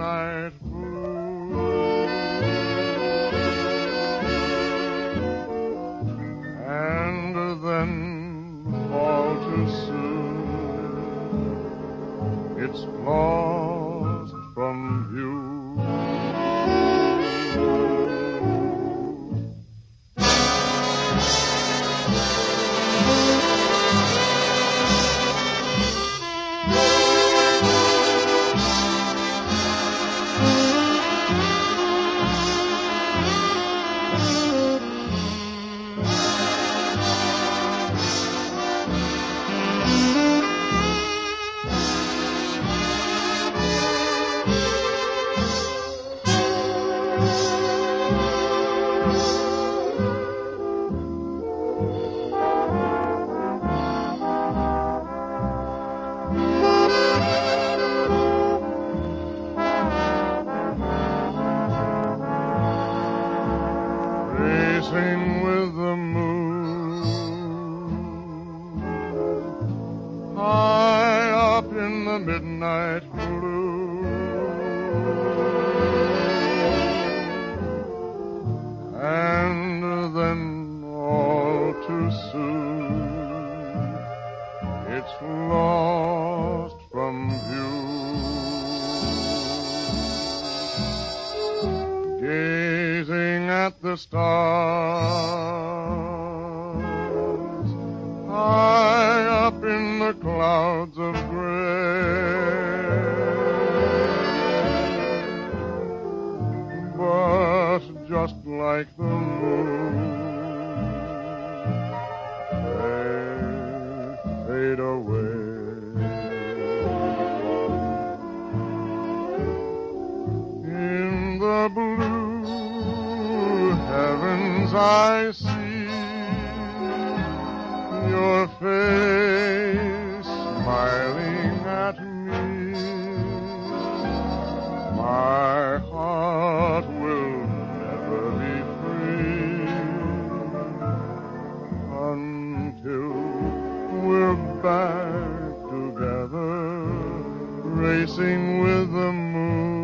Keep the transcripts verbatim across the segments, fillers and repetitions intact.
midnight blue. And then all too soon it's lost from view. Racing with the moon, high up in the midnight blue. And then all too soon it's lost from view. Gazing at the stars, high up in the clouds of gray. But just like the moon, they fade away. In the blue heavens I see your face smiling at me. My heart will never be free until we're back together, racing with the moon.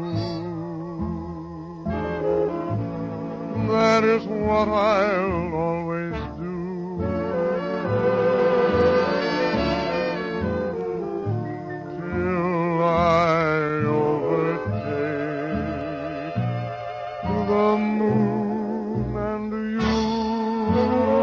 That is what I'll always do. Till I overtake the moon and you.